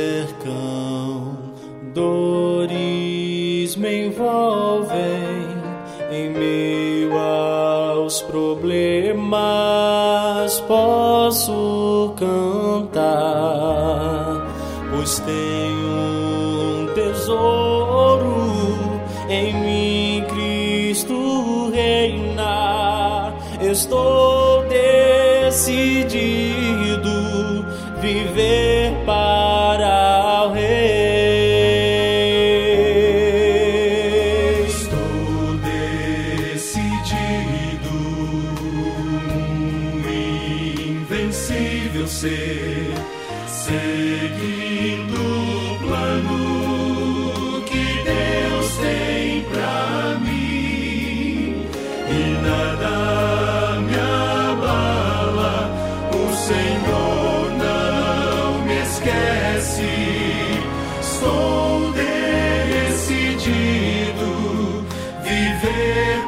cercam, dores me envolvem, em meio aos problemas posso cantar, pois tenho um tesouro em mim, Cristo reina. Estou decidido viver para o Rei. Estou decidido, invencível ser, seguindo o plano que Deus tem pra mim, e nada me abala. O Senhor não me esquece. Estou decidido viver